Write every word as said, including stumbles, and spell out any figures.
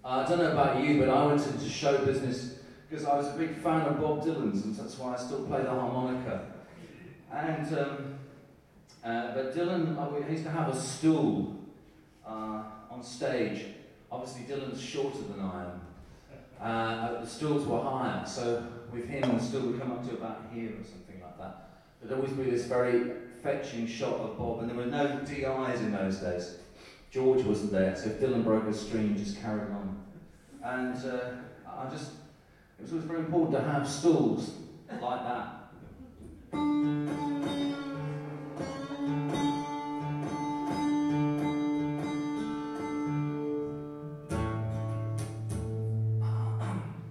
Uh, I don't know about you, but I went into show business because I was a big fan of Bob Dylan's, and that's why I still play the harmonica. And um, uh, but Dylan, uh, he used to have a stool uh, on stage. Obviously, Dylan's shorter than I am. Uh, the stools were higher, so with him, the stool would come up to about here or something like that. But there would always be this very fetching shot of Bob, and there were no D Is in those days. George wasn't there, so if Dylan broke a string, he just carried on. And uh, I just, it was always very important to have stools like that.